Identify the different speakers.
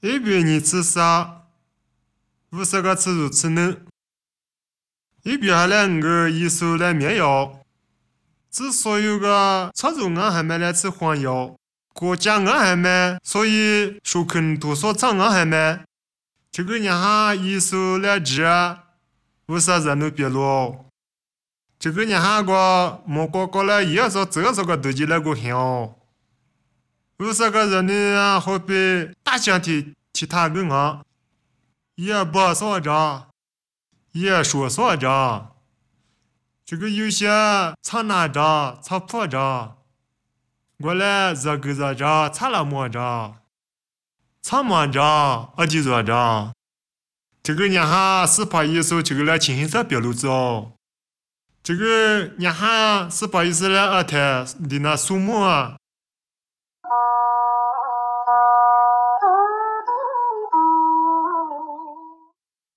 Speaker 1: 一边你吃啥？不是个吃如此呢？一边还两个艺术来面药，之所有个操作俺还没来吃黄药，国家俺还没，所以说肯多少场俺还没。这个人哈艺术来治，不是人都别了。这个人哈个莫个来也说这个都起来个香。不是个人呢，好比大象的其他个啊，也不说着，也说说着。这个有些擦拿着，擦破着，我来这个这着，擦了么着，擦么着，就说着。这个人哈是把艺术这个来进行啥表露着？这个人哈是把意思来台的那树木啊，